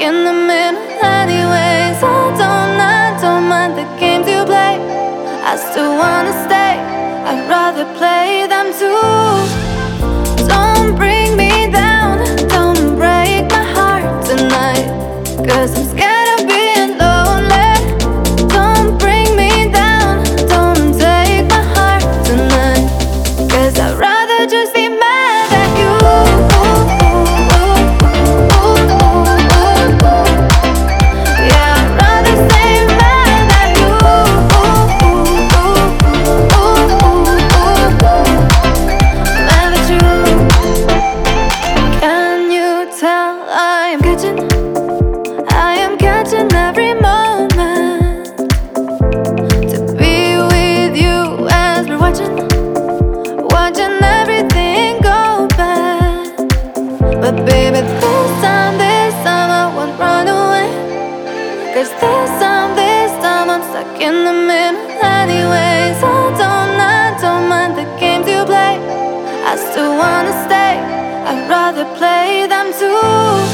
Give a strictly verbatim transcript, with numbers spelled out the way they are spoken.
in the middle anyways. I don't, I don't mind the games you play. I still wanna stay, I'd rather play them too. Don't bring me down, don't break my heart tonight, 'cause I'm scared of being lonely. Don't bring me down, don't take my heart tonight, 'cause I'd rather just be mad at you. Yeah, I'd rather stay mad at you. Mad at you. Can you tell I am catching, I am catching every moment to be with you as we're watching, watching everything go bad. But baby, this time, this time I won't run away, 'cause this time, this time I'm stuck in the middle anyways. I don't, I don't mind the games you play. I still wanna stay, I'd rather play them too.